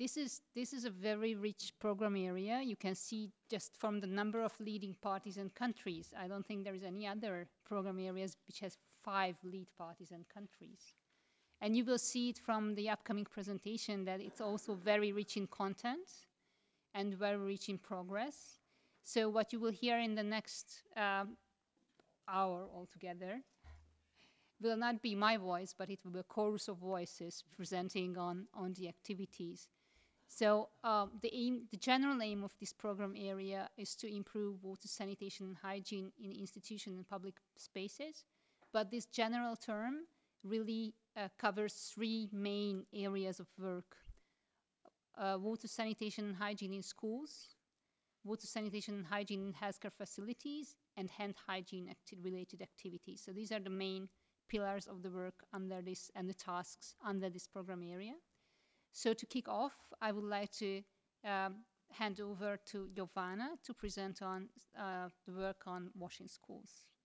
This is a very rich program area. You can see just from the number of leading parties and countries. I don't think there is any other program areas which has 5 lead parties and countries. And you will see it from the upcoming presentation that it's also very rich in content and very rich in progress. So what you will hear in the next hour altogether will not be my voice, but it will be a chorus of voices presenting on the activities. So the general aim of this program area is to improve water sanitation and hygiene in institution and public spaces. But this general term really covers 3 main areas of work: water sanitation and hygiene in schools, water sanitation and hygiene in healthcare facilities, and hand hygiene related activities. So these are the main pillars of the work under this and the tasks under this program area. So to kick off, I would like to hand over to Giovanna to present on the work on washing schools.